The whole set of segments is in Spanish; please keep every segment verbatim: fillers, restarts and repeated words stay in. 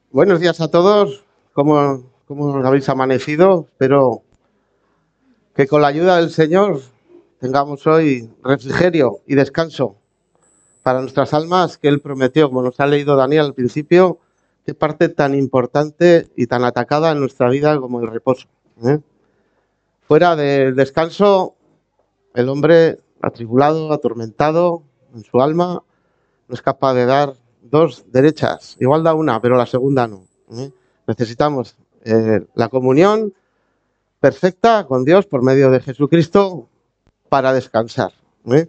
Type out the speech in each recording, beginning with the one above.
Buenos días a todos. ¿Cómo, cómo habéis amanecido? Espero que con la ayuda del Señor tengamos hoy refrigerio y descanso para nuestras almas que Él prometió, como nos ha leído Daniel al principio, qué parte tan importante y tan atacada en nuestra vida como el reposo, ¿eh? Fuera del descanso, el hombre atribulado, atormentado en su alma, no es capaz de dar dos derechas. Igual da una, pero la segunda no, ¿eh? Necesitamos eh, la comunión perfecta con Dios por medio de Jesucristo para descansar, ¿eh?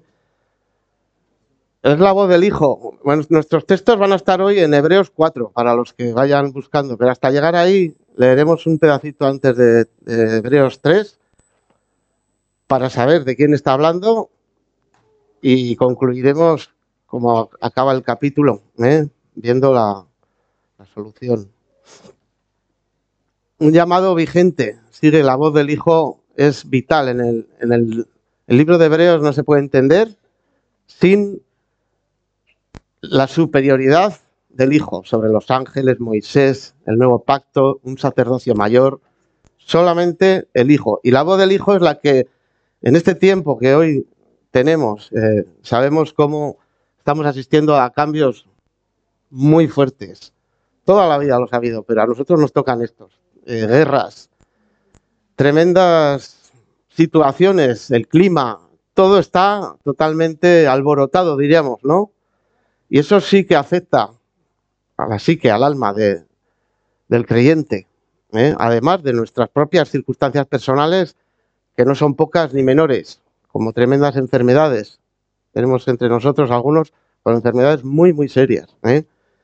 Es la voz del Hijo. Bueno, nuestros textos van a estar hoy en Hebreos cuatro, para los que vayan buscando, pero hasta llegar ahí leeremos un pedacito antes de, de Hebreos tres para saber de quién está hablando y concluiremos como acaba el capítulo, ¿eh? Viendo la, la solución. Un llamado vigente, sigue la voz del Hijo, es vital. En el, en el, el libro de Hebreos no se puede entender sin la superioridad del Hijo sobre los ángeles, Moisés, el nuevo pacto, un sacerdocio mayor, solamente el Hijo. Y la voz del Hijo es la que en este tiempo que hoy tenemos, eh, sabemos cómo estamos asistiendo a cambios muy fuertes. Toda la vida los ha habido, pero a nosotros nos tocan estos. Eh, guerras, tremendas situaciones, el clima, todo está totalmente alborotado, diríamos, ¿no? Y eso sí que afecta a la psique, al alma de, del creyente, ¿eh? Además de nuestras propias circunstancias personales, que no son pocas ni menores, como tremendas enfermedades. Tenemos entre nosotros algunos con enfermedades muy, muy serias, ¿eh?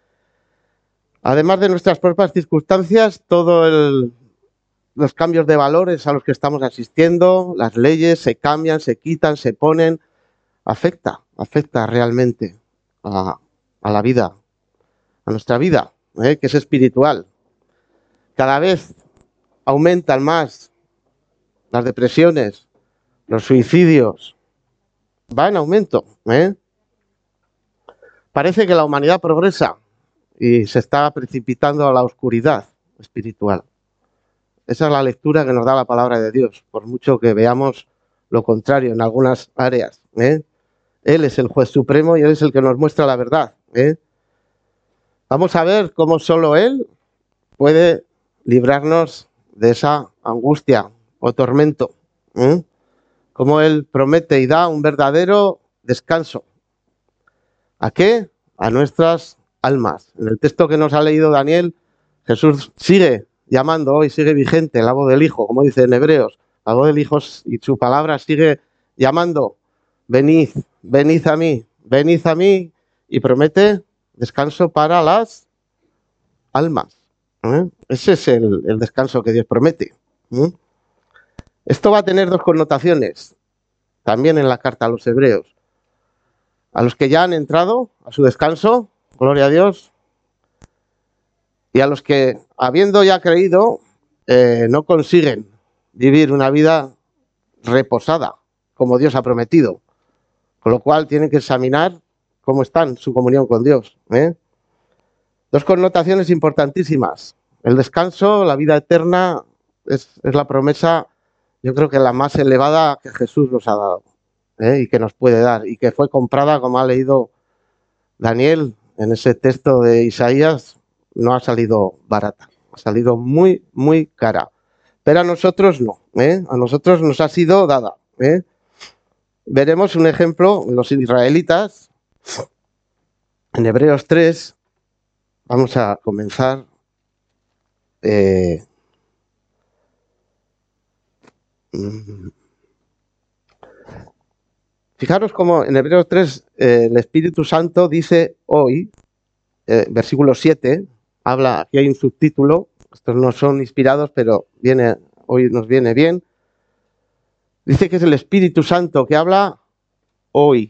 Además de nuestras propias circunstancias, todo el, los cambios de valores a los que estamos asistiendo, las leyes se cambian, se quitan, se ponen, afecta, afecta realmente a, a la vida, a nuestra vida, ¿eh? Que es espiritual. Cada vez aumentan más las depresiones, los suicidios, va en aumento, ¿eh? Parece que la humanidad progresa y se está precipitando a la oscuridad espiritual. Esa es la lectura que nos da la palabra de Dios, por mucho que veamos lo contrario en algunas áreas, ¿eh? Él es el juez supremo y Él es el que nos muestra la verdad, ¿eh? Vamos a ver cómo solo Él puede librarnos de esa angustia o tormento, ¿eh? Cómo Él promete y da un verdadero descanso. ¿A qué? A nuestras almas. En el texto que nos ha leído Daniel, Jesús sigue llamando hoy, sigue vigente la voz del Hijo, como dice en Hebreos. La voz del Hijo y su palabra sigue llamando, venid, venid a mí, venid a mí, y promete descanso para las almas, ¿eh? Ese es el, el descanso que Dios promete, ¿eh? Esto va a tener dos connotaciones, también en la carta a los Hebreos. A los que ya han entrado a su descanso, gloria a Dios, y a los que, habiendo ya creído, eh, no consiguen vivir una vida reposada, como Dios ha prometido. Con lo cual tienen que examinar cómo están su comunión con Dios, ¿eh? Dos connotaciones importantísimas. El descanso, la vida eterna, es, es la promesa, yo creo que la más elevada que Jesús nos ha dado, ¿eh? Y que nos puede dar, y que fue comprada, como ha leído Daniel en ese texto de Isaías, no ha salido barata, ha salido muy, muy cara. Pero a nosotros no, ¿eh? A nosotros nos ha sido dada, ¿eh? Veremos un ejemplo, los israelitas, en Hebreos tres, vamos a comenzar. Eh, fijaros cómo en Hebreos tres eh, el Espíritu Santo dice hoy, eh, versículo siete, habla, aquí hay un subtítulo, estos no son inspirados, pero viene, hoy nos viene bien. Dice que es el Espíritu Santo que habla hoy.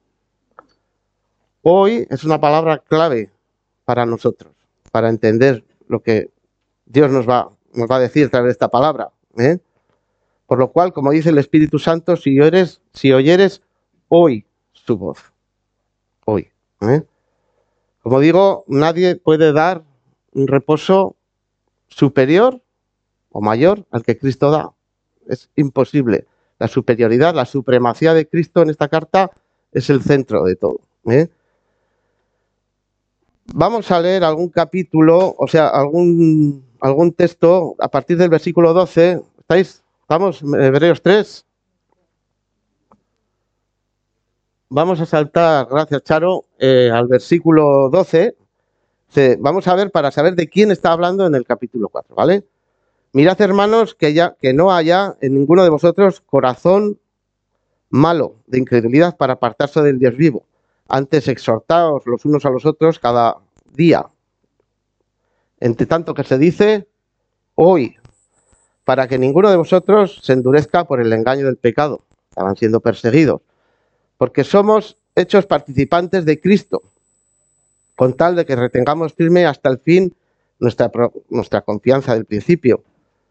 Hoy es una palabra clave para nosotros, para entender lo que Dios nos va, nos va a decir a través de esta palabra, ¿eh? Por lo cual, como dice el Espíritu Santo, si oyeres, si oyeres hoy su voz, hoy, ¿eh? Como digo, nadie puede dar un reposo superior o mayor al que Cristo da. Es imposible. La superioridad, la supremacía de Cristo en esta carta es el centro de todo, ¿eh? Vamos a leer algún capítulo, o sea, algún, algún texto a partir del versículo doce. ¿Estáis? ¿Estamos? Hebreos tres. Vamos a saltar, gracias Charo, eh, al versículo doce. Vamos a ver para saber de quién está hablando en el capítulo cuatro, ¿vale? Mirad, hermanos, que, ya, que no haya en ninguno de vosotros corazón malo de incredulidad para apartarse del Dios vivo. Antes exhortaos los unos a los otros cada día, entre tanto que se dice hoy, para que ninguno de vosotros se endurezca por el engaño del pecado. Estaban siendo perseguidos, porque somos hechos participantes de Cristo, con tal de que retengamos firme hasta el fin nuestra, nuestra confianza del principio.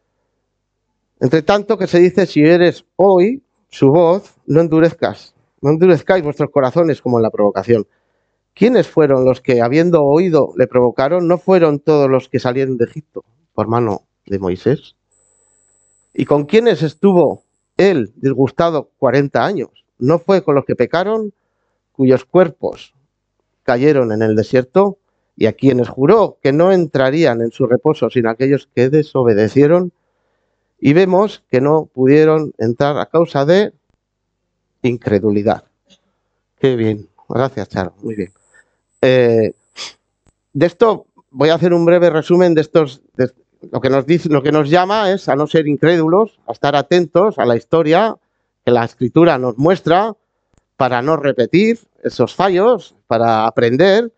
Entre tanto que se dice, si eres hoy su voz, no endurezcas, no endurezcáis vuestros corazones como en la provocación. ¿Quiénes fueron los que, habiendo oído, le provocaron? ¿No fueron todos los que salieron de Egipto por mano de Moisés? ¿Y con quiénes estuvo él disgustado cuarenta años? ¿No fue con los que pecaron, cuyos cuerpos cayeron en el desierto? Y a quienes juró que no entrarían en su reposo sino aquellos que desobedecieron, y vemos que no pudieron entrar a causa de incredulidad. Qué bien, gracias Charo, muy bien. Eh, de esto voy a hacer un breve resumen de estos, de, lo que nos dice, lo que nos llama es a no ser incrédulos, a estar atentos a la historia que la Escritura nos muestra para no repetir esos fallos, para aprender,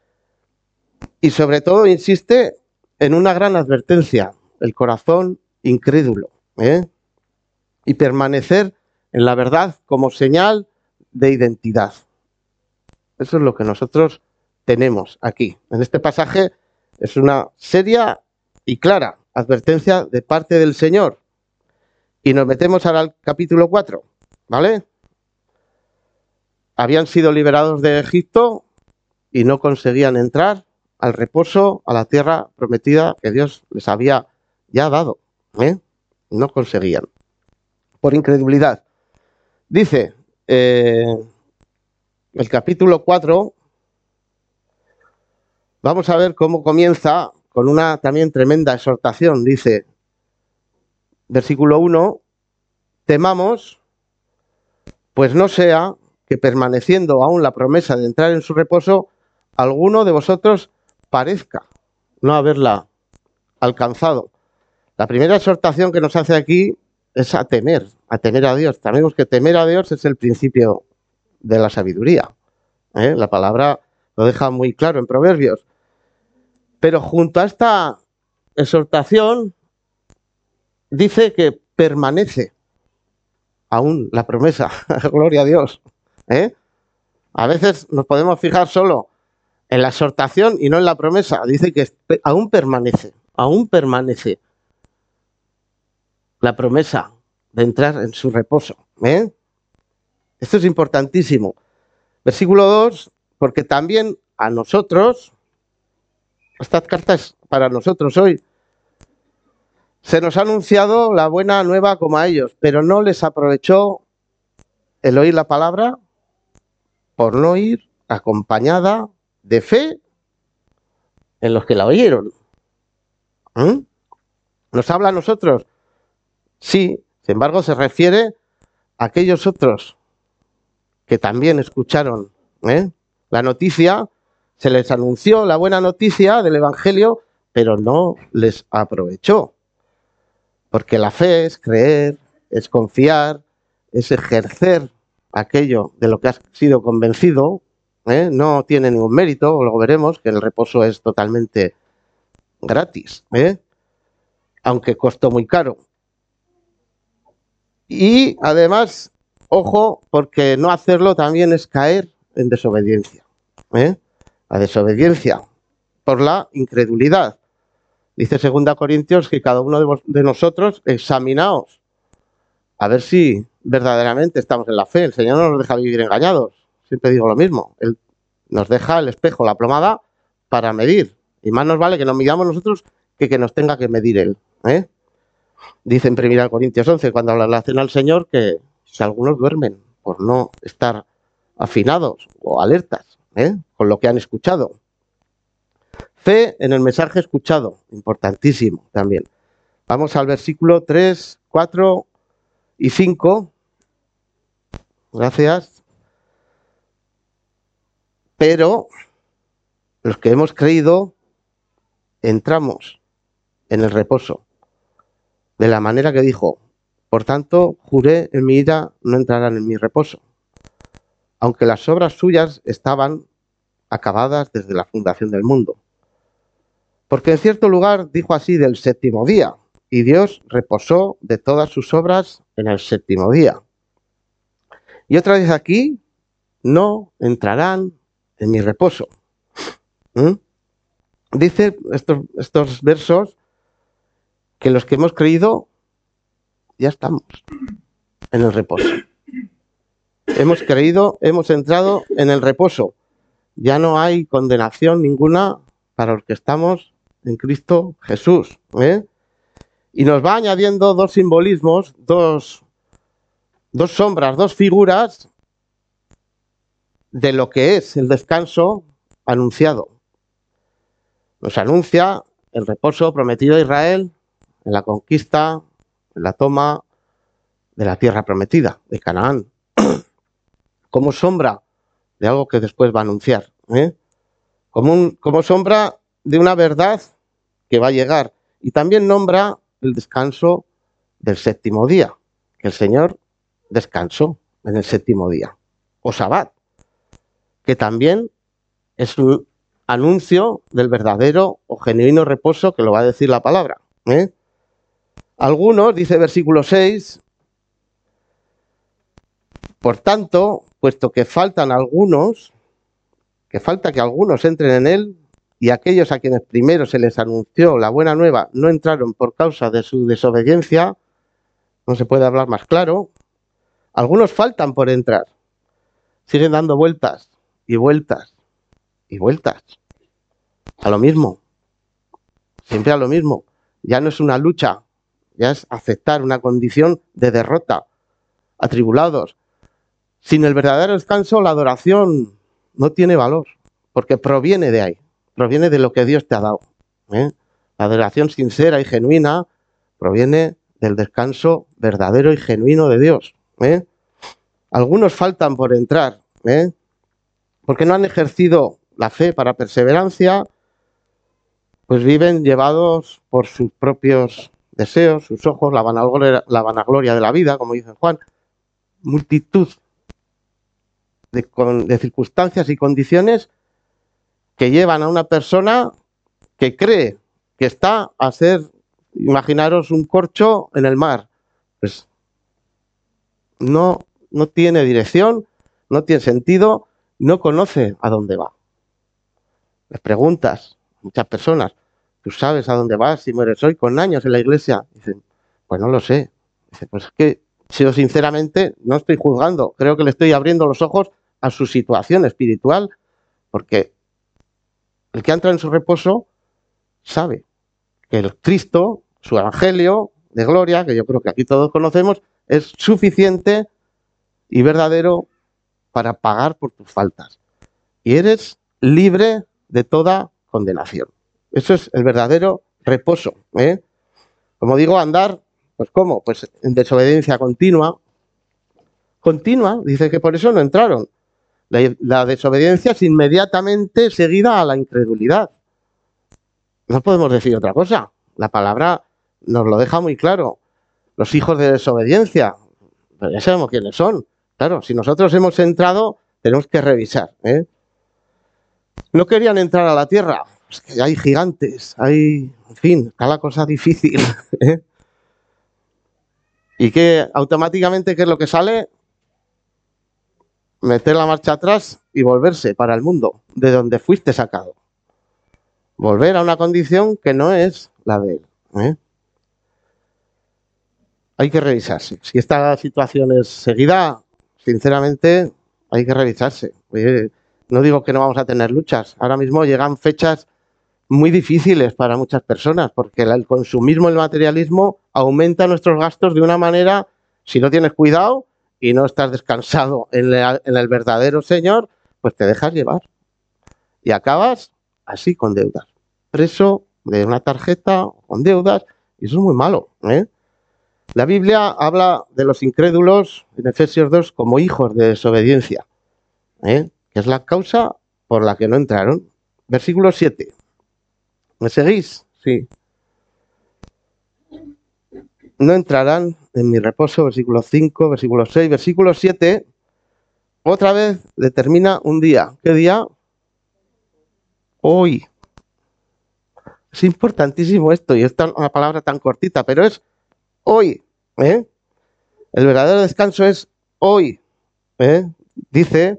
y sobre todo insiste en una gran advertencia, el corazón incrédulo, ¿eh? Y permanecer en la verdad como señal de identidad. Eso es lo que nosotros tenemos aquí. En este pasaje es una seria y clara advertencia de parte del Señor. Y nos metemos ahora al capítulo cuatro, ¿vale? Habían sido liberados de Egipto y no conseguían entrar al reposo, a la tierra prometida que Dios les había ya dado, ¿eh? No conseguían. Por incredulidad. Dice eh, el capítulo cuatro, vamos a ver cómo comienza con una también tremenda exhortación. Dice, versículo uno, temamos, pues no sea que permaneciendo aún la promesa de entrar en su reposo, alguno de vosotros parezca no haberla alcanzado. La primera exhortación que nos hace aquí es a temer, a temer a Dios. Sabemos que temer a Dios es el principio de la sabiduría, ¿eh? La palabra lo deja muy claro en Proverbios. Pero junto a esta exhortación dice que permanece aún la promesa. Gloria a Dios, ¿eh? A veces nos podemos fijar solo en la exhortación y no en la promesa. Dice que aún permanece, aún permanece la promesa de entrar en su reposo, ¿eh? Esto es importantísimo. Versículo dos, porque también a nosotros, esta carta es para nosotros hoy, se nos ha anunciado la buena nueva como a ellos, pero no les aprovechó el oír la palabra por no ir acompañada de fe en los que la oyeron. ¿Mm? ¿Nos habla a nosotros? Sí, sin embargo se refiere a aquellos otros que también escucharon, ¿eh? La noticia, se les anunció la buena noticia del Evangelio, pero no les aprovechó. Porque la fe es creer, es confiar, es ejercer aquello de lo que has sido convencido, ¿eh? No tiene ningún mérito, luego veremos que el reposo es totalmente gratis, ¿eh? Aunque costó muy caro. Y además, ojo, porque no hacerlo también es caer en desobediencia, ¿eh? La desobediencia por la incredulidad. Dice segunda Corintios que cada uno de, vos, de nosotros examinaos a ver si verdaderamente estamos en la fe. El Señor no nos deja vivir engañados. Siempre digo lo mismo. Él nos deja el espejo, la plomada, para medir Y más nos vale que nos midamos nosotros que que nos tenga que medir Él. ¿eh? Dice en primera Corintios once, cuando habla de la cena al Señor, que si algunos duermen por no estar afinados o alertas ¿eh? con lo que han escuchado. Fe en el mensaje escuchado, importantísimo también. Vamos al versículo tres, cuatro y cinco. Gracias. Pero los que hemos creído entramos en el reposo, de la manera que dijo, por tanto, juré en mi ira, no entrarán en mi reposo, aunque las obras suyas estaban acabadas desde la fundación del mundo. Porque en cierto lugar dijo así del séptimo día, y Dios reposó de todas sus obras en el séptimo día. Y otra vez aquí, no entrarán en mi reposo. ¿Mm? Dice estos, estos versos que los que hemos creído ya estamos en el reposo. Hemos creído, hemos entrado en el reposo. Ya no hay condenación ninguna para los que estamos en Cristo Jesús. ¿eh? Y nos va añadiendo dos simbolismos, dos, dos sombras, dos figuras de lo que es el descanso anunciado. Nos anuncia el reposo prometido a Israel en la conquista, en la toma de la tierra prometida, de Canaán, como sombra de algo que después va a anunciar, ¿eh? como, un, como sombra de una verdad que va a llegar. Y también nombra el descanso del séptimo día, que el Señor descansó en el séptimo día, o Sabbat, que también es un anuncio del verdadero o genuino reposo que lo va a decir la palabra. ¿eh? Algunos, dice versículo seis, por tanto, puesto que faltan algunos, que falta que algunos entren en él, y aquellos a quienes primero se les anunció la buena nueva no entraron por causa de su desobediencia, no se puede hablar más claro, algunos faltan por entrar, siguen dando vueltas y vueltas y vueltas a lo mismo, siempre a lo mismo. Ya no es una lucha, ya es aceptar una condición de derrota, atribulados. Sin el verdadero descanso, la adoración no tiene valor, porque proviene de ahí, proviene de lo que Dios te ha dado. ¿eh? La adoración sincera y genuina proviene del descanso verdadero y genuino de Dios. ¿eh? Algunos faltan por entrar, ¿eh? porque no han ejercido la fe para perseverancia, pues viven llevados por sus propios deseos, sus ojos, la vanagloria, la vanagloria de la vida, como dice Juan, multitud de, con, de circunstancias y condiciones que llevan a una persona que cree que está a ser, imaginaros, un corcho en el mar. Pues no, no tiene dirección, no tiene sentido, no conoce a dónde va. Les preguntas, muchas personas, ¿tú sabes a dónde vas si mueres hoy? Con años en la iglesia. Dicen, pues no lo sé. Dice, pues es que, si yo sinceramente no estoy juzgando, creo que le estoy abriendo los ojos a su situación espiritual, porque el que entra en su reposo sabe que el Cristo, su evangelio de gloria, que yo creo que aquí todos conocemos, es suficiente y verdadero para pagar por tus faltas. Y eres libre de toda condenación. Eso es el verdadero reposo. ¿eh? Como digo, andar, pues ¿cómo? Pues en desobediencia continua. Continua, dice que por eso no entraron. La, la desobediencia es inmediatamente seguida a la incredulidad. No podemos decir otra cosa. La palabra nos lo deja muy claro. Los hijos de desobediencia, pero ya sabemos quiénes son. Claro, si nosotros hemos entrado, tenemos que revisar. ¿eh? No querían entrar a la tierra. Es que hay gigantes, hay, en fin, está la cosa difícil. ¿eh? Y que automáticamente, ¿qué es lo que sale? Meter la marcha atrás y volverse para el mundo, de donde fuiste sacado. Volver a una condición que no es la de él. ¿eh? Hay que revisarse. Si esta situación es seguida, sinceramente, hay que revisarse. Oye, no digo que no vamos a tener luchas. Ahora mismo llegan fechas muy difíciles para muchas personas, porque el consumismo, el materialismo, aumenta nuestros gastos de una manera, si no tienes cuidado y no estás descansado en, la, en el verdadero Señor, pues te dejas llevar. Y acabas así, con deudas. Preso de una tarjeta, con deudas, y eso es muy malo, ¿eh? La Biblia habla de los incrédulos, en Efesios dos, como hijos de desobediencia, ¿eh? Que es la causa por la que no entraron. Versículo siete. ¿Me seguís? Sí. No entrarán en mi reposo, versículo cinco, versículo seis, versículo siete. Otra vez determina un día. ¿Qué día? Hoy. Es importantísimo esto, y es una palabra tan cortita, pero es hoy, ¿eh? El verdadero descanso es hoy, ¿eh? Dice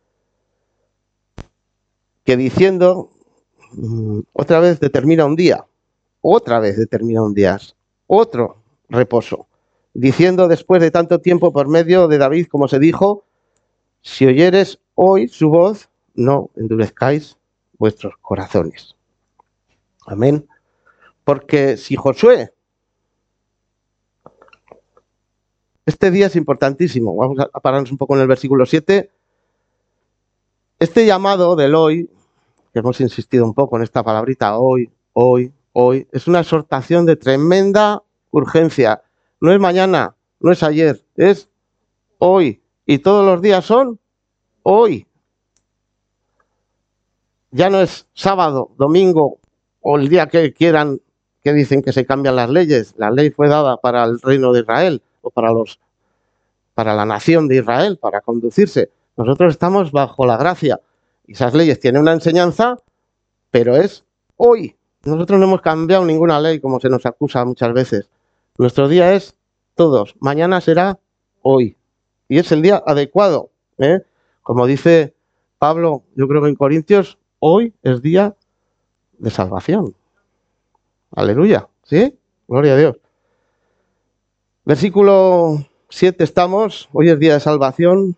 que diciendo, otra vez determina un día, otra vez determina un día, otro reposo, diciendo después de tanto tiempo por medio de David, como se dijo, si oyeres hoy su voz, no endurezcáis vuestros corazones. Amén. Porque si Josué, este día es importantísimo, vamos a pararnos un poco en el versículo siete, este llamado del hoy, que hemos insistido un poco en esta palabrita, hoy, hoy, hoy, es una exhortación de tremenda urgencia. No es mañana, no es ayer, es hoy. Y todos los días son hoy. Ya no es sábado, domingo o el día que quieran, que dicen que se cambian las leyes. La ley fue dada para el reino de Israel o para los, para la nación de Israel, para conducirse. Nosotros estamos bajo la gracia. Y esas leyes tienen una enseñanza, pero es hoy. Nosotros no hemos cambiado ninguna ley, como se nos acusa muchas veces. Nuestro día es todos. Mañana será hoy. Y es el día adecuado, ¿eh? Como dice Pablo, yo creo que en Corintios, hoy es día de salvación. Aleluya, ¿sí? Gloria a Dios. Versículo siete estamos, hoy es día de salvación.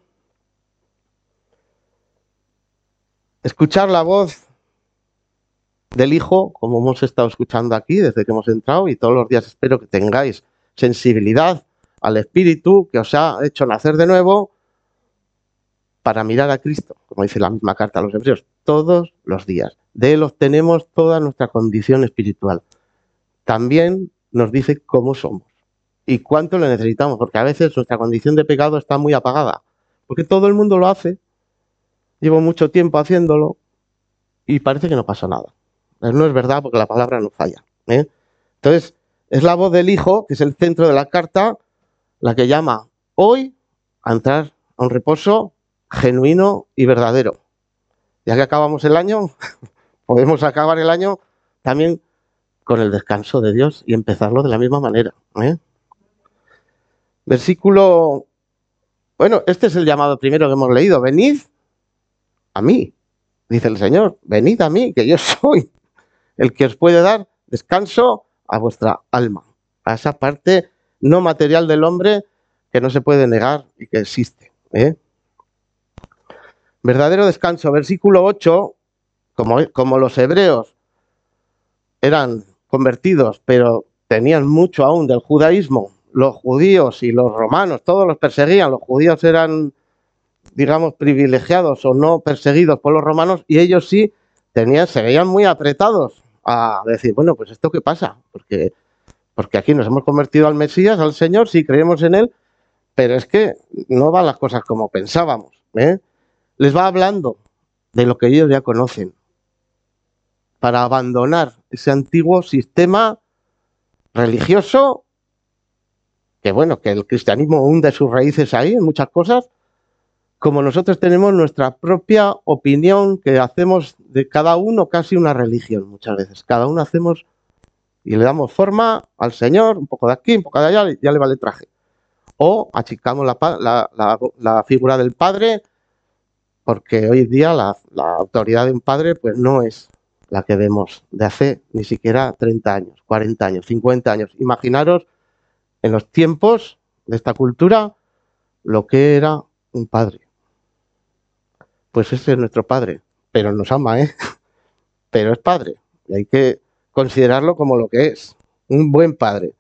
Escuchar la voz del Hijo, como hemos estado escuchando aquí desde que hemos entrado, y todos los días espero que tengáis sensibilidad al Espíritu que os ha hecho nacer de nuevo para mirar a Cristo, como dice la misma carta a los Hebreos, todos los días. De Él obtenemos toda nuestra condición espiritual. También nos dice cómo somos y cuánto le necesitamos, porque a veces nuestra condición de pecado está muy apagada, porque todo el mundo lo hace, llevo mucho tiempo haciéndolo y parece que no pasa nada. No es verdad, porque la palabra no falla, ¿eh? Entonces, es la voz del Hijo, que es el centro de la carta, la que llama hoy a entrar a un reposo genuino y verdadero. Ya que acabamos el año, podemos acabar el año también con el descanso de Dios y empezarlo de la misma manera, ¿eh? Versículo, bueno, este es el llamado primero que hemos leído. Venid a mí, dice el Señor, venid a mí, que yo soy el que os puede dar descanso a vuestra alma, a esa parte no material del hombre que no se puede negar y que existe, ¿eh? Verdadero descanso, versículo ocho, como, como los hebreos eran convertidos, pero tenían mucho aún del judaísmo, los judíos y los romanos, todos los perseguían, los judíos eran, digamos, privilegiados o no perseguidos por los romanos, y ellos sí tenían, se veían muy apretados a decir, bueno, pues esto qué pasa, porque, porque aquí nos hemos convertido al Mesías, al Señor, sí creemos en Él, pero es que no van las cosas como pensábamos, ¿eh? Les va hablando de lo que ellos ya conocen, para abandonar ese antiguo sistema religioso, que bueno, que el cristianismo hunde sus raíces ahí en muchas cosas, como nosotros tenemos nuestra propia opinión, que hacemos de cada uno casi una religión muchas veces. Cada uno hacemos y le damos forma al Señor, un poco de aquí, un poco de allá, y ya le vale traje. O achicamos la, la, la, la figura del padre, porque hoy en día la, la autoridad de un padre pues no es la que vemos de hace ni siquiera treinta años, cuarenta años, cincuenta años. Imaginaros en los tiempos de esta cultura lo que era un padre. Pues ese es nuestro padre, pero nos ama, ¿eh? Pero es padre. y hay que considerarlo como lo que es, un buen padre.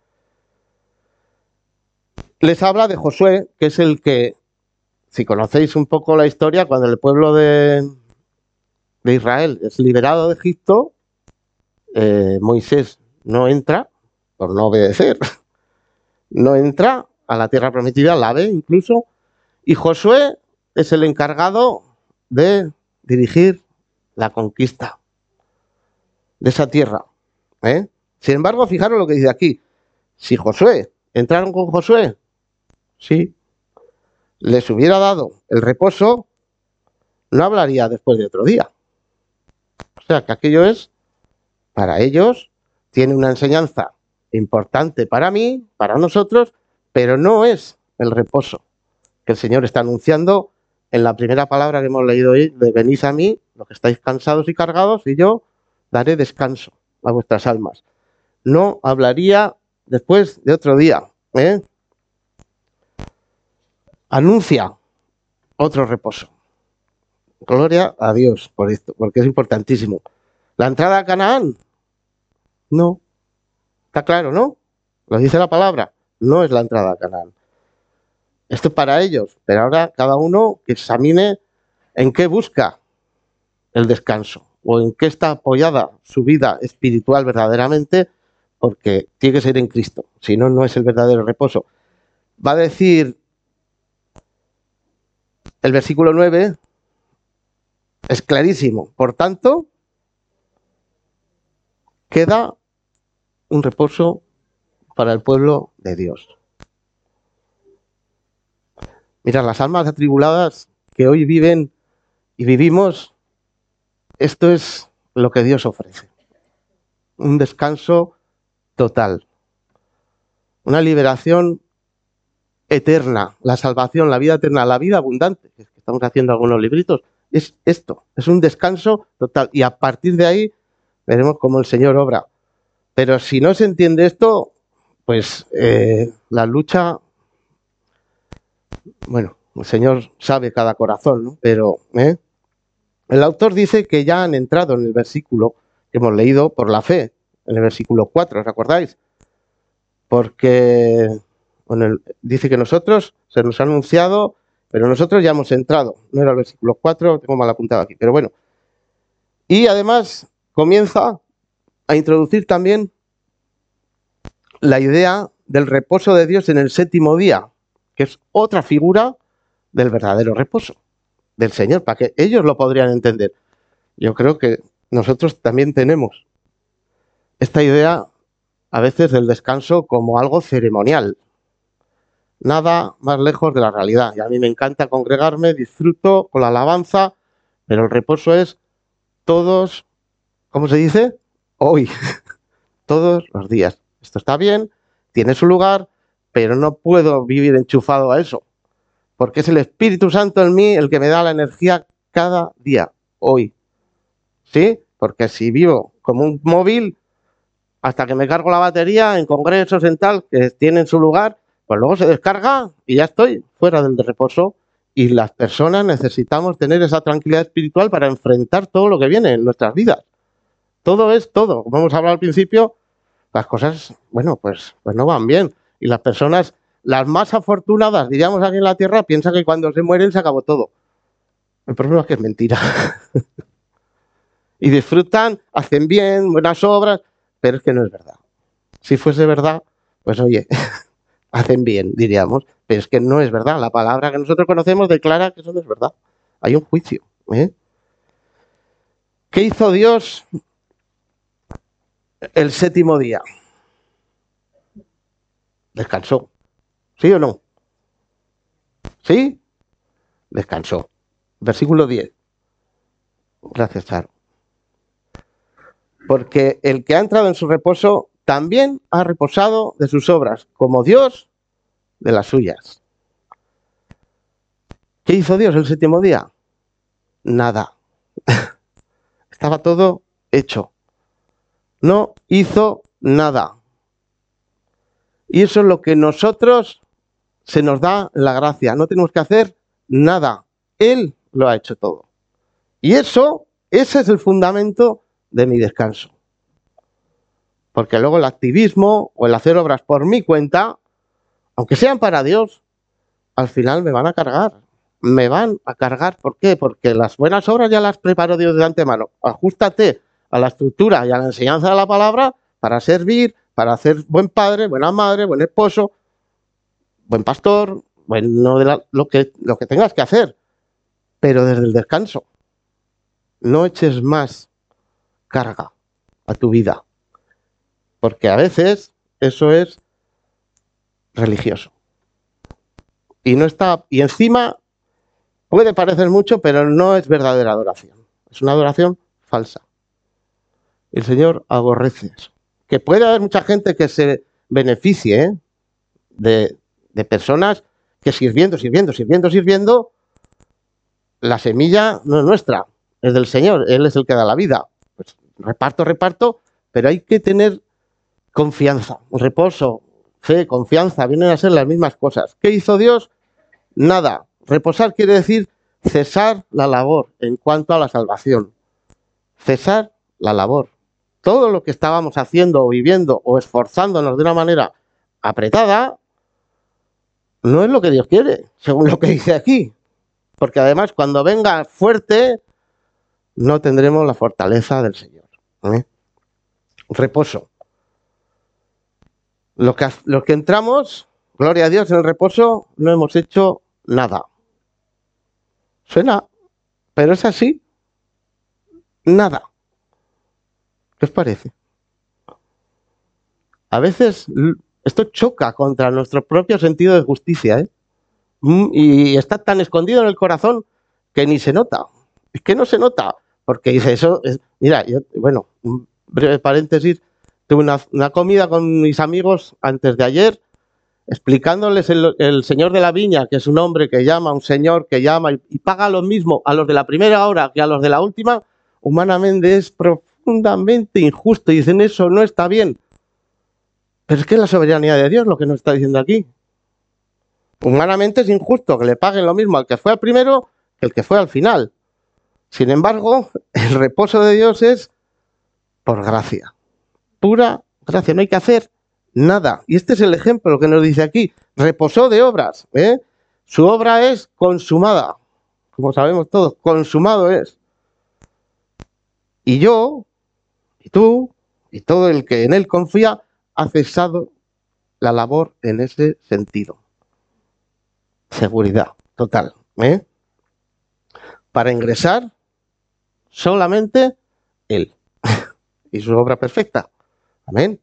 Les habla de Josué, que es el que, si conocéis un poco la historia, cuando el pueblo de, de Israel es liberado de Egipto, eh, Moisés no entra, por no obedecer, no entra a la tierra prometida, la ve incluso, y Josué es el encargado de dirigir la conquista de esa tierra. ¿eh? Sin embargo, fijaros lo que dice aquí. Si Josué, entraron con Josué, sí, les hubiera dado el reposo, no hablaría después de otro día. O sea, que aquello es, para ellos, tiene una enseñanza importante para mí, para nosotros, pero no es el reposo que el Señor está anunciando en la primera palabra que hemos leído hoy, de venid a mí, los que estáis cansados y cargados, y yo daré descanso a vuestras almas. No hablaría después de otro día. ¿eh? Anuncia otro reposo. Gloria a Dios por esto, porque es importantísimo. La entrada a Canaán, no. Está claro, ¿no? Lo dice la palabra, no es la entrada a Canaán. Esto es para ellos, pero ahora cada uno que examine en qué busca el descanso o en qué está apoyada su vida espiritual verdaderamente, porque tiene que ser en Cristo, si no, no es el verdadero reposo. Va a decir el versículo nueve, es clarísimo, por tanto, queda un reposo para el pueblo de Dios. Mira, las almas atribuladas que hoy viven y vivimos, esto es lo que Dios ofrece. Un descanso total. Una liberación eterna, la salvación, la vida eterna, la vida abundante, que estamos haciendo algunos libritos, es esto, es un descanso total. Y a partir de ahí veremos cómo el Señor obra. Pero si no se entiende esto, pues eh, la lucha, bueno, el Señor sabe cada corazón, ¿no? Pero ¿eh? el autor dice que ya han entrado en el versículo que hemos leído por la fe, en el versículo cuatro, ¿os acordáis? Porque bueno, el, dice que nosotros se nos ha anunciado, pero nosotros ya hemos entrado. No era el versículo cuatro, tengo mal apuntado aquí, pero bueno. Y además comienza a introducir también la idea del reposo de Dios en el séptimo día, que es otra figura del verdadero reposo del Señor, para que ellos lo podrían entender. Yo creo que nosotros también tenemos esta idea a veces del descanso como algo ceremonial. Nada más lejos de la realidad. Y a mí me encanta congregarme, disfruto con la alabanza, pero el reposo es todos, ¿cómo se dice? Hoy, todos los días. Esto está bien, tiene su lugar, pero no puedo vivir enchufado a eso, porque es el Espíritu Santo en mí el que me da la energía cada día, hoy. ¿Sí? Porque si vivo como un móvil, hasta que me cargo la batería en congresos, en tal, que tienen su lugar, pues luego se descarga y ya estoy fuera del reposo. Y las personas necesitamos tener esa tranquilidad espiritual para enfrentar todo lo que viene en nuestras vidas. Todo es todo. Como hemos hablado al principio, las cosas, bueno, pues, pues no van bien. Y las personas, las más afortunadas, diríamos aquí en la Tierra, piensan que cuando se mueren se acabó todo. El problema es que es mentira. Y disfrutan, hacen bien, buenas obras, pero es que no es verdad. Si fuese verdad, pues oye, hacen bien, diríamos, pero es que no es verdad. La palabra que nosotros conocemos declara que eso no es verdad. Hay un juicio. ¿eh? ¿Qué hizo Dios el séptimo día? Descansó. ¿Sí o no? ¿Sí? Descansó. Versículo diez. Gracias, Charo. Porque el que ha entrado en su reposo también ha reposado de sus obras, como Dios de las suyas. ¿Qué hizo Dios el séptimo día? Nada. Estaba todo hecho. No hizo nada. Y eso es lo que nosotros se nos da la gracia. No tenemos que hacer nada. Él lo ha hecho todo. Y eso, ese es el fundamento de mi descanso. Porque luego el activismo o el hacer obras por mi cuenta, aunque sean para Dios, al final me van a cargar. Me van a cargar. ¿Por qué? Porque las buenas obras ya las preparó Dios de antemano. Ajústate a la estructura y a la enseñanza de la palabra para servir, para ser buen padre, buena madre, buen esposo, buen pastor, bueno, de la, lo, que, lo que tengas que hacer. Pero desde el descanso. No eches más carga a tu vida. Porque a veces eso es religioso. Y no está, y encima puede parecer mucho, pero no es verdadera adoración. Es una adoración falsa. El Señor aborrece eso. Que puede haber mucha gente que se beneficie ¿eh? de, de personas que sirviendo, sirviendo, sirviendo, sirviendo, la semilla no es nuestra, es del Señor, Él es el que da la vida. Pues reparto, reparto, pero hay que tener confianza, reposo, fe, confianza, vienen a ser las mismas cosas. ¿Qué hizo Dios? Nada. Reposar quiere decir cesar la labor en cuanto a la salvación. Cesar la labor. Todo lo que estábamos haciendo o viviendo o esforzándonos de una manera apretada no es lo que Dios quiere, según lo que dice aquí. Porque además cuando venga fuerte no tendremos la fortaleza del Señor. ¿eh? Reposo. Lo que, lo que entramos, gloria a Dios, en el reposo, no hemos hecho nada. Suena, pero es así. Nada. ¿Qué os parece? A veces esto choca contra nuestro propio sentido de justicia, ¿eh? Y está tan escondido en el corazón que ni se nota. Es que no se nota, porque dice eso. Es, mira, yo, bueno, un breve paréntesis. Tuve una, una comida con mis amigos antes de ayer, explicándoles el, el señor de la viña, que es un hombre que llama, un señor que llama y, y paga lo mismo a los de la primera hora que a los de la última. Humanamente es profundamente injusto y dicen eso no está bien. Pero es que es la soberanía de Dios lo que nos está diciendo aquí. Humanamente es injusto que le paguen lo mismo al que fue al primero que el que fue al final. Sin embargo, el reposo de Dios es por gracia. Pura gracia, no hay que hacer nada. Y este es el ejemplo que nos dice aquí. Reposó de obras. ¿eh? Su obra es consumada. Como sabemos todos, consumado es. Y yo, y tú, y todo el que en él confía, ha cesado la labor en ese sentido. Seguridad total. ¿eh? Para ingresar solamente él y su obra perfecta. Amén.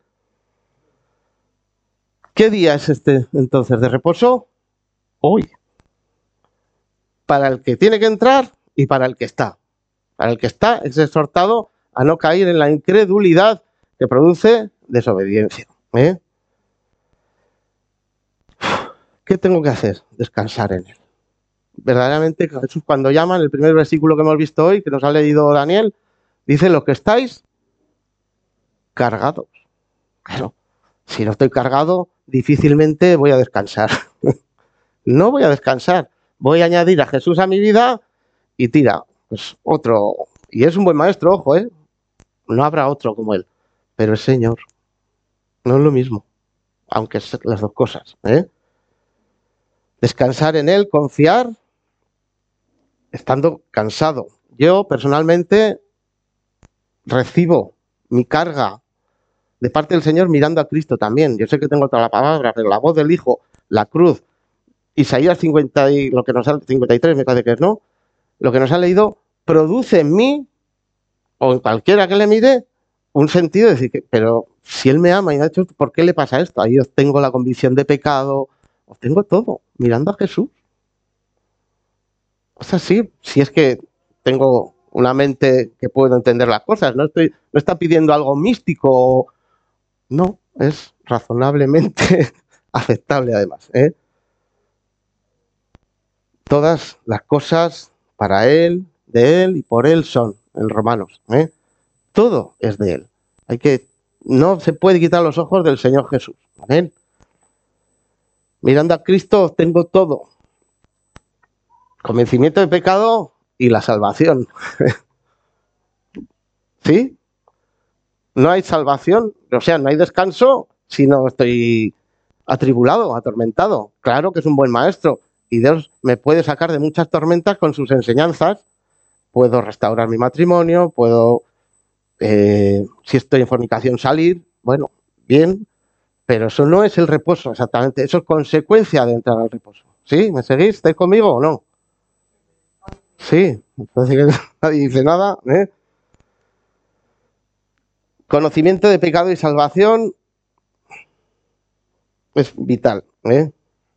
¿Qué día es este entonces de reposo? Hoy. Para el que tiene que entrar y para el que está. Para el que está es exhortado a no caer en la incredulidad que produce desobediencia. ¿eh? ¿Qué tengo que hacer? Descansar en él. Verdaderamente Jesús cuando llama, en el primer versículo que hemos visto hoy, que nos ha leído Daniel, dice lo que estáis cargados. Claro, si no estoy cargado, difícilmente voy a descansar. No voy a descansar. Voy a añadir a Jesús a mi vida y tira, pues otro. Y es un buen maestro, ojo, ¿eh? No habrá otro como él. Pero el Señor no es lo mismo, aunque es las dos cosas, ¿eh? Descansar en él, confiar, estando cansado. Yo personalmente recibo mi carga de parte del Señor mirando a Cristo también. Yo sé que tengo toda la palabra, pero la voz del Hijo, la cruz, Isaías cincuenta y, lo que nos ha, cincuenta y tres me parece que es, ¿no? Lo que nos ha leído produce en mí, o en cualquiera que le mire, un sentido de decir, que, pero si Él me ama y me ha hecho, ¿por qué le pasa esto? Ahí obtengo la convicción de pecado, obtengo todo, mirando a Jesús. O sea, sí, si es que tengo una mente que puedo entender las cosas, no estoy, no está pidiendo algo místico, no, es razonablemente aceptable además, ¿eh? Todas las cosas para Él, de Él y por Él son, en Romanos, ¿eh? Todo es de Él. Hay que, no se puede quitar los ojos del Señor Jesús. ¿Amén? Mirando a Cristo obtengo todo. Convencimiento de pecado y la salvación. ¿Sí? no hay salvación, o sea, no hay descanso si no estoy atribulado, atormentado. Claro que es un buen maestro y Dios me puede sacar de muchas tormentas con sus enseñanzas. Puedo restaurar mi matrimonio, puedo, eh, si estoy en fornicación, salir. Bueno, bien, pero eso no es el reposo exactamente. Eso es consecuencia de entrar al reposo. ¿Sí? ¿Me seguís? ¿Estáis conmigo o no? Sí, entonces nadie dice nada, ¿eh? Conocimiento de pecado y salvación es vital, ¿eh?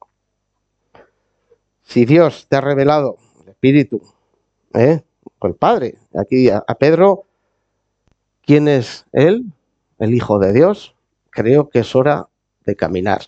Si Dios te ha revelado el Espíritu, ¿eh? O el Padre, aquí a, a Pedro, ¿quién es él? El Hijo de Dios. Creo que es hora de caminar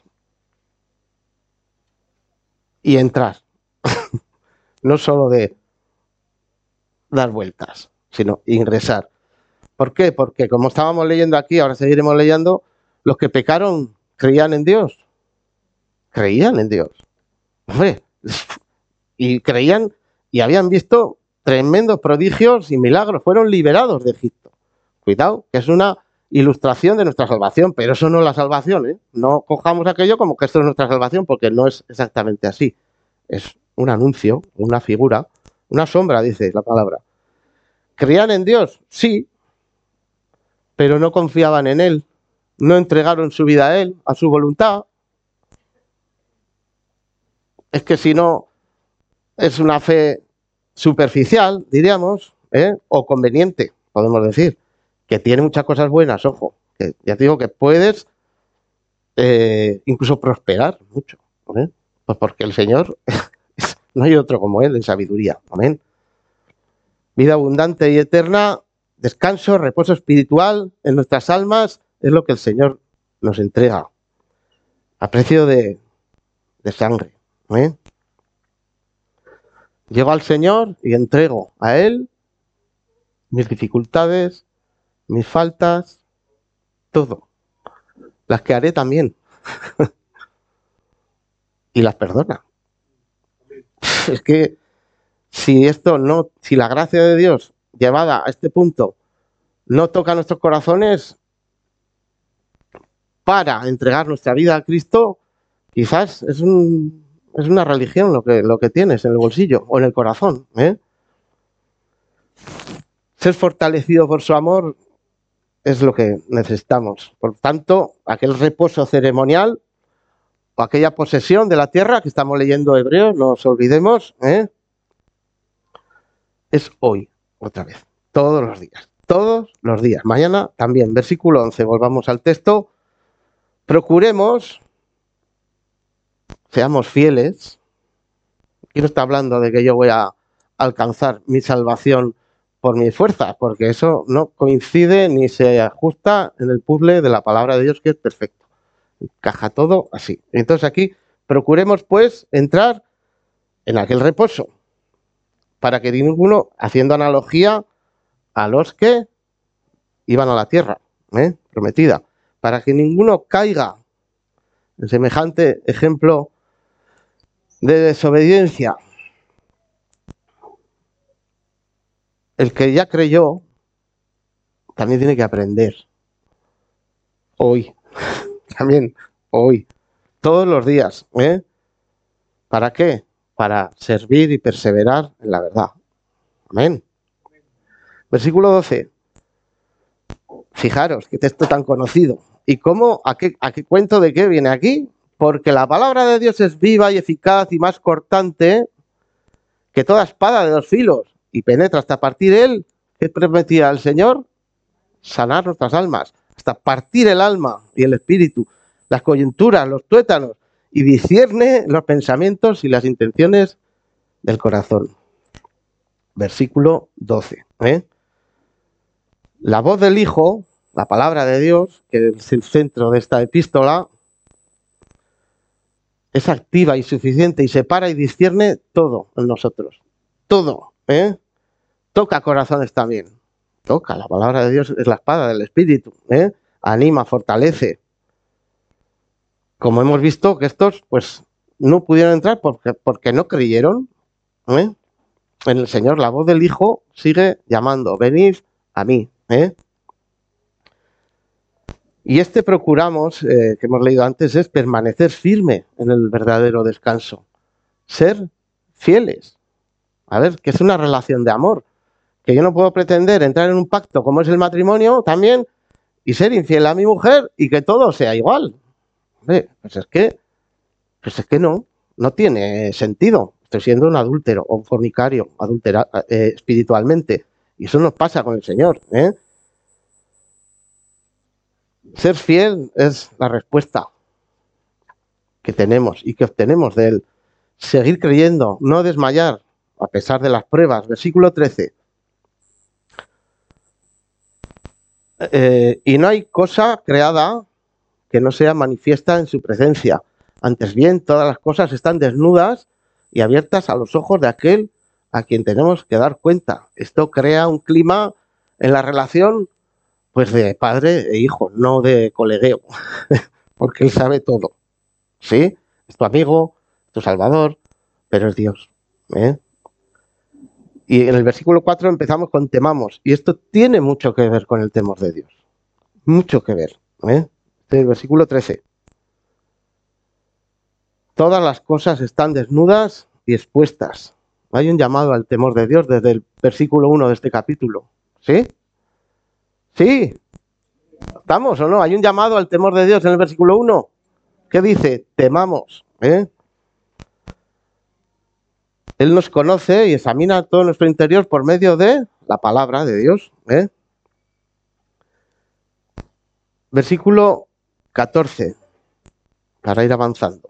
y entrar, no solo de dar vueltas, sino ingresar. ¿Por qué? Porque como estábamos leyendo aquí, ahora seguiremos leyendo, los que pecaron creían en Dios. Creían en Dios. Hombre, y creían y habían visto tremendos prodigios y milagros. Fueron liberados de Egipto. Cuidado, que es una ilustración de nuestra salvación, pero eso no es la salvación, ¿eh? No cojamos aquello como que esto es nuestra salvación, porque no es exactamente así. Es un anuncio, una figura, una sombra, dice la palabra. ¿Creían en Dios? Sí, pero no confiaban en Él. No entregaron su vida a Él, a su voluntad. Es que si no, es una fe superficial, diríamos, ¿eh? O conveniente, podemos decir, que tiene muchas cosas buenas, ojo, que ya te digo que puedes eh, incluso prosperar mucho, ¿eh? Pues porque el Señor, no hay otro como Él en sabiduría, amén. Vida abundante y eterna, descanso, reposo espiritual en nuestras almas, es lo que el Señor nos entrega, a precio de, de sangre, ¿eh? Llego al Señor y entrego a Él mis dificultades, mis faltas, todo. Las que haré también. Y las perdona. Es que si esto no, si la gracia de Dios llevada a este punto no toca nuestros corazones para entregar nuestra vida a Cristo, quizás es un, es una religión lo que, lo que tienes en el bolsillo o en el corazón, ¿eh? Ser fortalecido por su amor es lo que necesitamos. Por tanto, aquel reposo ceremonial o aquella posesión de la tierra que estamos leyendo Hebreos, no nos olvidemos, ¿eh? Es hoy, otra vez, todos los días, todos los días. Mañana también, versículo once, volvamos al texto. Procuremos, seamos fieles. Aquí no está hablando de que yo voy a alcanzar mi salvación por mis fuerzas, porque eso no coincide ni se ajusta en el puzzle de la palabra de Dios, que es perfecto. Encaja todo así. Entonces aquí procuremos pues entrar en aquel reposo, para que ninguno, haciendo analogía a los que iban a la tierra, ¿eh? prometida, para que ninguno caiga en semejante ejemplo de desobediencia. El que ya creyó también tiene que aprender. Hoy, también hoy, todos los días, ¿eh? ¿Para qué? Para servir y perseverar en la verdad. Amén. Versículo doce. Fijaros, qué texto tan conocido. ¿Y cómo? ¿A qué, a qué cuento de qué viene aquí? Porque la palabra de Dios es viva y eficaz y más cortante que toda espada de dos filos y penetra hasta partir él. ¿Qué prometía el Señor? Sanar nuestras almas, hasta partir el alma y el espíritu, las coyunturas, los tuétanos, y discierne los pensamientos y las intenciones del corazón. Versículo doce. ¿eh? La voz del Hijo, la palabra de Dios, que es el centro de esta epístola, es activa y suficiente y separa y discierne todo en nosotros. Todo. ¿eh? Toca corazones también. Toca. La palabra de Dios es la espada del Espíritu. ¿eh? Anima, fortalece. Como hemos visto que estos pues no pudieron entrar porque, porque no creyeron ¿eh? en el Señor. La voz del Hijo sigue llamando. Venid a mí. ¿eh? Y este procuramos, eh, que hemos leído antes, es permanecer firme en el verdadero descanso. Ser fieles. A ver, que es una relación de amor. Que yo no puedo pretender entrar en un pacto como es el matrimonio también y ser infiel a mi mujer y que todo sea igual. Hombre, pues es que, pues es que no, no tiene sentido. Estoy siendo un adúltero o un fornicario, adultera, eh, espiritualmente. Y eso nos pasa con el Señor, ¿eh? Ser fiel es la respuesta que tenemos y que obtenemos de Él. Seguir creyendo, no desmayar, a pesar de las pruebas. Versículo trece. Eh, y no hay cosa creada que no sea manifiesta en su presencia. Antes bien, todas las cosas están desnudas y abiertas a los ojos de aquel a quien tenemos que dar cuenta. Esto crea un clima en la relación, pues de padre e hijo, no de colegueo, porque él sabe todo. ¿Sí? Es tu amigo, es tu salvador, pero es Dios. ¿eh? Y en el versículo cuatro empezamos con temamos, y esto tiene mucho que ver con el temor de Dios. Mucho que ver. ¿eh? Este es el versículo trece. Todas las cosas están desnudas y expuestas. Hay un llamado al temor de Dios desde el versículo uno de este capítulo. ¿Sí? ¿Sí? ¿Estamos o no? Hay un llamado al temor de Dios en el versículo uno. ¿Qué dice? Temamos. ¿eh? Él nos conoce y examina todo nuestro interior por medio de la palabra de Dios. ¿eh? Versículo catorce, para ir avanzando.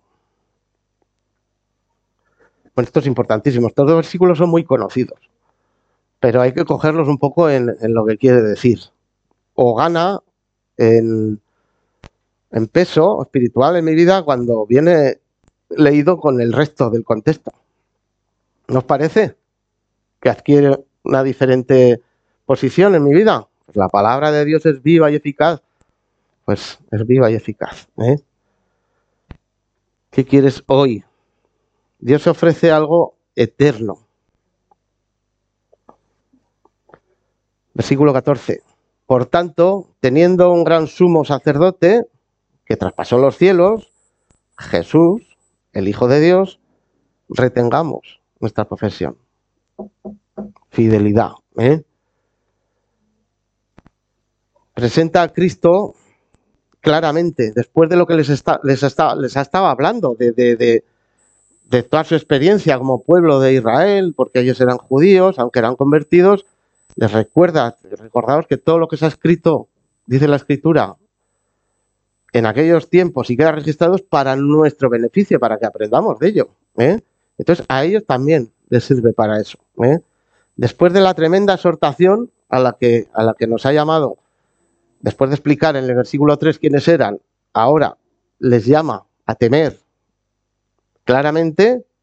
Bueno, esto es importantísimo. Estos dos versículos son muy conocidos, pero hay que cogerlos un poco en, en lo que quiere decir. O gana en, en peso espiritual en mi vida cuando viene leído con el resto del contexto. ¿No os parece que adquiere una diferente posición en mi vida? Pues la palabra de Dios es viva y eficaz. Pues es viva y eficaz. ¿eh? ¿Qué quieres hoy? Dios ofrece algo eterno. Versículo catorce. Por tanto, teniendo un gran sumo sacerdote que traspasó los cielos, Jesús, el Hijo de Dios, retengamos nuestra profesión. Fidelidad. ¿eh? Presenta a Cristo claramente, después de lo que les, está, les, está, les estaba hablando, de, de, de, de toda su experiencia como pueblo de Israel, porque ellos eran judíos, aunque eran convertidos, les recuerda, recordaos que todo lo que se ha escrito, dice la Escritura, en aquellos tiempos y queda registrado para nuestro beneficio, para que aprendamos de ello. ¿eh? Entonces, a ellos también les sirve para eso. ¿eh? Después de la tremenda exhortación a la que, a la que nos ha llamado, después de explicar en el versículo tres quiénes eran, ahora les llama a temer claramente,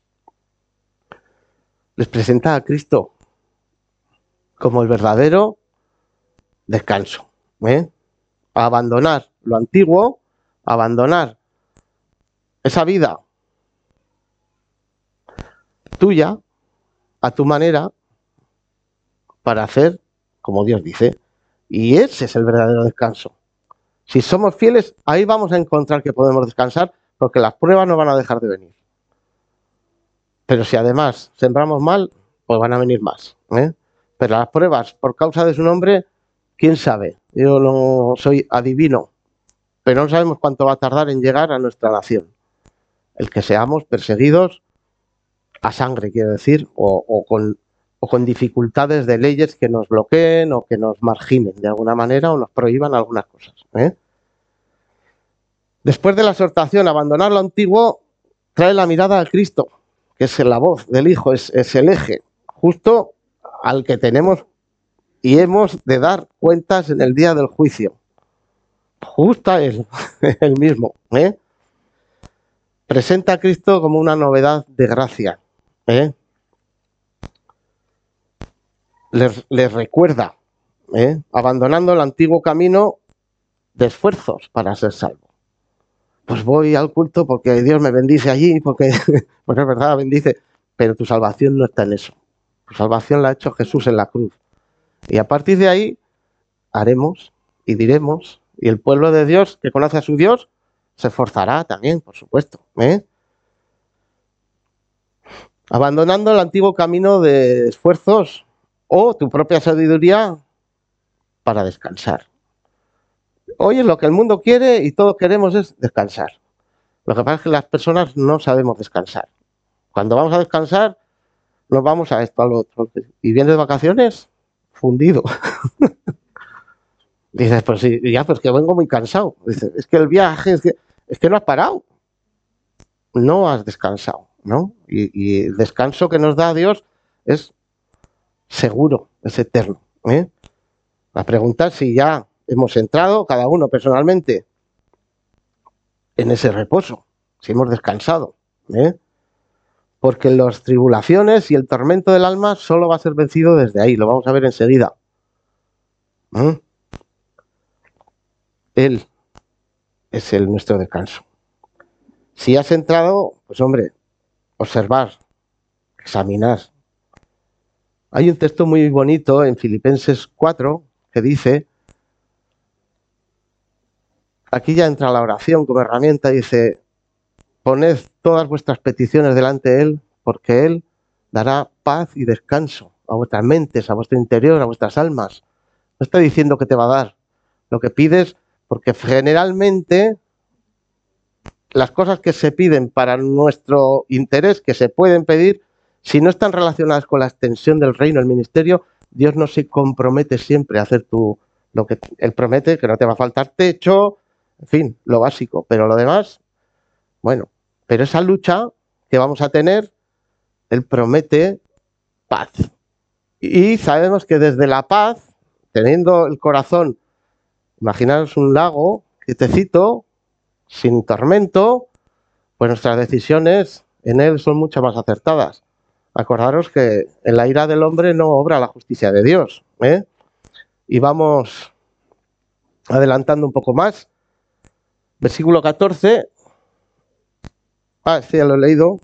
les presenta a Cristo como el verdadero descanso. ¿eh? A abandonar lo antiguo, a abandonar esa vida tuya, a tu manera, para hacer como Dios dice. Y ese es el verdadero descanso. Si somos fieles, ahí vamos a encontrar que podemos descansar, porque las pruebas no van a dejar de venir. Pero si además sembramos mal, pues van a venir más. ¿eh? Pero las pruebas, por causa de su nombre, quién sabe. Yo no soy adivino, pero no sabemos cuánto va a tardar en llegar a nuestra nación. El que seamos perseguidos a sangre, quiero decir, o, o, con, o con dificultades de leyes que nos bloqueen o que nos marginen de alguna manera o nos prohíban algunas cosas. ¿eh? Después de la exhortación, abandonar lo antiguo trae la mirada a Cristo, que es la voz del Hijo, es, es el eje, justo al que tenemos y hemos de dar cuentas en el día del juicio. Justo a Él, el mismo. ¿eh? Presenta a Cristo como una novedad de gracia. ¿eh? Les, les recuerda, ¿eh? abandonando el antiguo camino de esfuerzos para ser salvo. Pues voy al culto porque Dios me bendice allí, porque, porque es verdad, bendice, pero tu salvación no está en eso. Tu salvación la ha hecho Jesús en la cruz. Y a partir de ahí haremos y diremos Y el pueblo de Dios que conoce a su Dios se esforzará también, por supuesto, ¿eh? Abandonando el antiguo camino de esfuerzos o tu propia sabiduría para descansar. Hoy es lo que el mundo quiere y todos queremos es descansar. Lo que pasa es que las personas no sabemos descansar. Cuando vamos a descansar, nos vamos a esto, a lo otro. Y vienes de vacaciones, fundido. Dices, pues sí, ya, pues que vengo muy cansado. Dices, es que el viaje, es que, es que no has parado. No has descansado, ¿no? Y, y el descanso que nos da Dios es seguro, es eterno, ¿eh? La pregunta es si ya hemos entrado, cada uno personalmente, en ese reposo, si hemos descansado, ¿eh? Porque las tribulaciones y el tormento del alma solo va a ser vencido desde ahí, lo vamos a ver enseguida. ¿Eh? Él es el nuestro descanso. Si has entrado, pues hombre, observar, examinar. Hay un texto muy bonito en Filipenses cuatro que dice, aquí ya entra la oración como herramienta, dice, poned todas vuestras peticiones delante de Él, porque Él dará paz y descanso a vuestras mentes, a vuestro interior, a vuestras almas. No está diciendo que te va a dar lo que pides, porque generalmente las cosas que se piden para nuestro interés, que se pueden pedir, si no están relacionadas con la extensión del reino, el ministerio, Dios no se compromete siempre a hacer tu, lo que Él promete, que no te va a faltar techo, en fin, lo básico. Pero lo demás, bueno, pero esa lucha que vamos a tener, Él promete paz. Y sabemos que desde la paz, teniendo el corazón, imaginaros un lago, quietecito, sin tormento, pues nuestras decisiones en Él son mucho más acertadas. Acordaros que en la ira del hombre no obra la justicia de Dios, ¿eh? Y vamos adelantando un poco más. Versículo catorce. Ah, este ya lo he leído.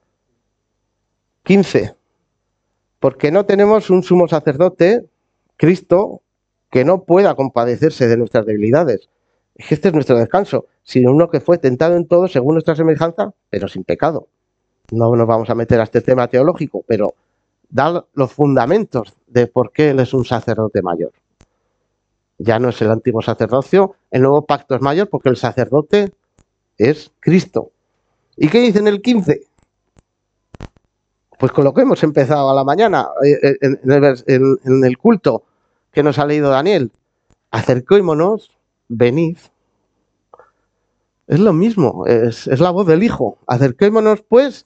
quince. Porque no tenemos un sumo sacerdote, Cristo, que no pueda compadecerse de nuestras debilidades. Es que este es nuestro descanso, sino uno que fue tentado en todo según nuestra semejanza, pero sin pecado. No nos vamos a meter a este tema teológico, pero da los fundamentos de por qué Él es un sacerdote mayor. Ya no es el antiguo sacerdocio, el nuevo pacto es mayor porque el sacerdote es Cristo. ¿Y qué dice en el quince? Pues con lo que hemos empezado a la mañana, en, en, el, en, en el culto que nos ha leído Daniel. Acerquémonos, venid. Es lo mismo, es, es la voz del Hijo. Acerquémonos, pues.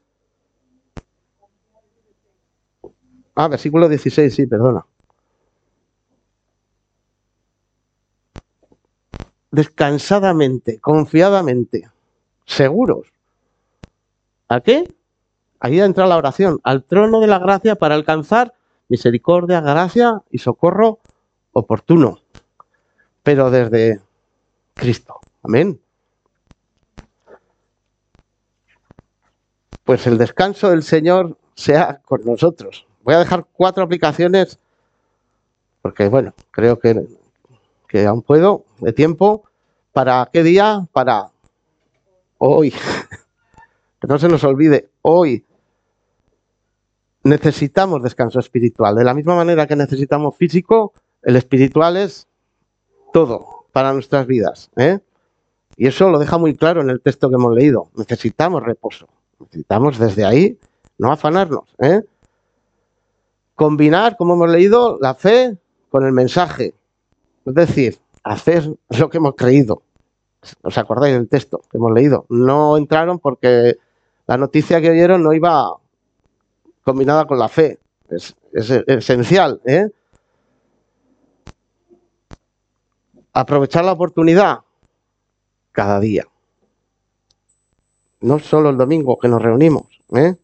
Ah, versículo dieciséis, sí, perdona. Descansadamente, confiadamente, seguros. ¿A qué? Ahí entra la oración, al trono de la gracia para alcanzar misericordia, gracia y socorro oportuno, pero desde Cristo. Amén. Pues el descanso del Señor sea con nosotros. Voy a dejar cuatro aplicaciones, porque bueno, creo que, que aún puedo, de tiempo. ¿Para qué día? Para hoy. Que no se nos olvide, hoy. Necesitamos descanso espiritual. De la misma manera que necesitamos físico, el espiritual es todo para nuestras vidas, ¿eh? Y eso lo deja muy claro en el texto que hemos leído. Necesitamos reposo. Necesitamos desde ahí no afanarnos, ¿eh? Combinar, como hemos leído, la fe con el mensaje. Es decir, hacer lo que hemos creído. ¿Os acordáis del texto que hemos leído? No entraron porque la noticia que oyeron no iba combinada con la fe. Es, es esencial, ¿eh? Aprovechar la oportunidad cada día. No solo el domingo que nos reunimos, ¿eh?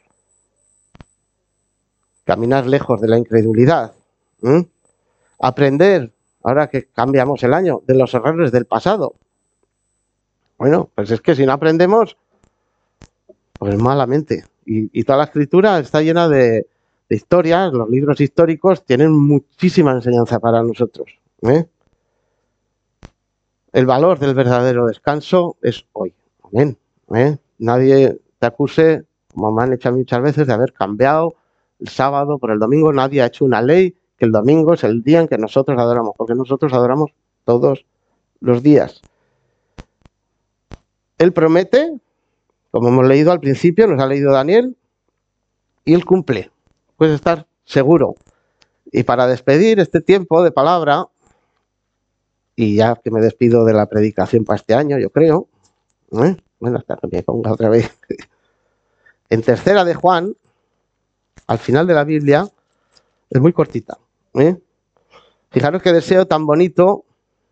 Caminar lejos de la incredulidad. ¿eh? Aprender, ahora que cambiamos el año, de los errores del pasado. Bueno, pues es que si no aprendemos, pues malamente. Y, y toda la escritura está llena de, de historias, los libros históricos tienen muchísima enseñanza para nosotros, ¿eh? El valor del verdadero descanso es hoy. Amén. ¿Eh? Nadie te acuse, como me han hecho a mí muchas veces, de haber cambiado el sábado por el domingo. Nadie ha hecho una ley que el domingo es el día en que nosotros adoramos, porque nosotros adoramos todos los días. Él promete, como hemos leído al principio, nos ha leído Daniel, y él cumple. Puedes estar seguro. Y para despedir este tiempo de palabra, y ya que me despido de la predicación para este año, yo creo, ¿eh? Bueno, hasta que me ponga otra vez. En tercera de Juan, al final de la Biblia, es muy cortita. ¿eh? Fijaros qué deseo tan bonito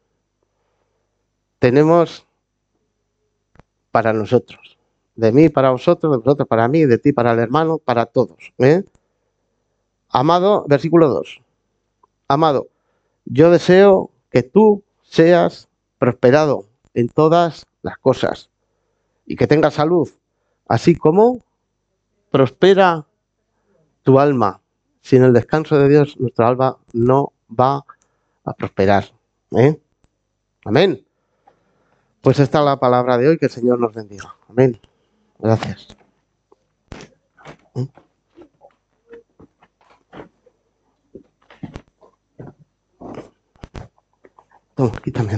tenemos para nosotros. De mí para vosotros, de vosotros para mí, de ti para el hermano, para todos. ¿eh? Amado, versículo dos. Amado, yo deseo que tú seas prosperado en todas las cosas y que tengas salud, así como prospera tu alma. Sin el descanso de Dios, nuestra alma no va a prosperar. ¿eh? Amén. Pues esta es la palabra de hoy, que el Señor nos bendiga. Amén. Gracias. ¿Eh? Toma, quítame.